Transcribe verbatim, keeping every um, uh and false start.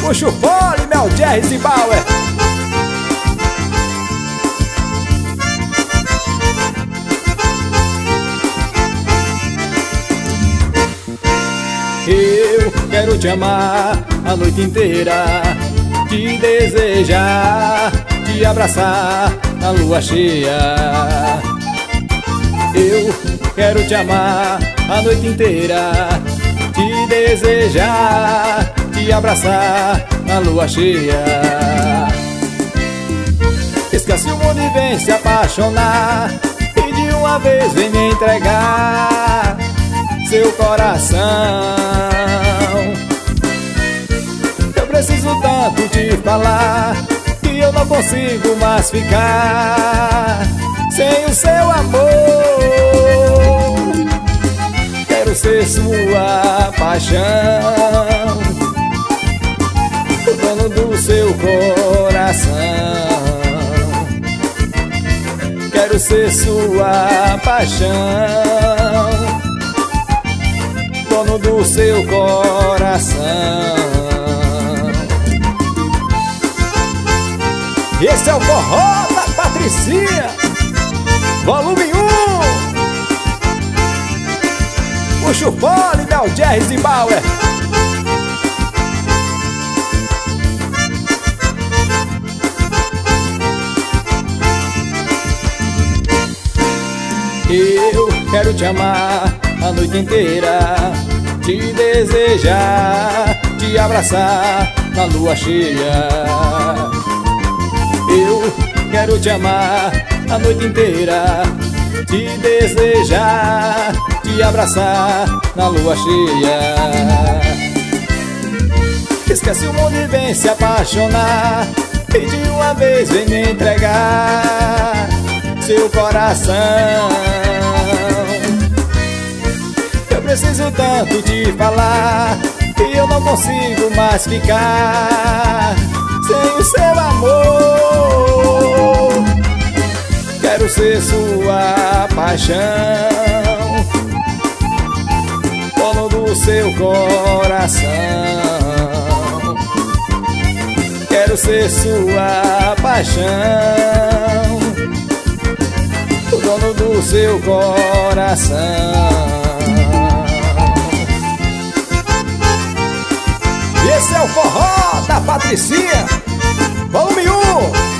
Puxa o fole, Mel Jerry e Bauer. Eu quero te amar a noite inteira, te desejar, te abraçar na lua cheia. Eu quero te amar a noite inteira, te desejar, te abraçar na lua cheia. Esquece o mundo e vem se apaixonar, e de uma vez vem me entregar seu coração. Eu preciso tanto te falar que eu não consigo mais ficar sem o seu amor. Quero ser sua paixão, o dono do seu coração. Quero ser sua paixão, dono do seu coração. Esse é o forró da Patricinha, volume um. Puxa o fole, Mel Jerry e Bauer. Eu quero te amar a noite inteira, te desejar, te abraçar na lua cheia. Eu quero te amar a noite inteira, te desejar, te abraçar na lua cheia. Esquece o mundo e vem se apaixonar, e de uma vez vem me entregar seu coração. Eu preciso tanto te falar que eu não consigo mais ficar sem o seu amor. Quero ser sua paixão, dono do seu coração. Quero ser sua paixão, o dono do seu coração. Esse é o forró da Patricinha, volume um.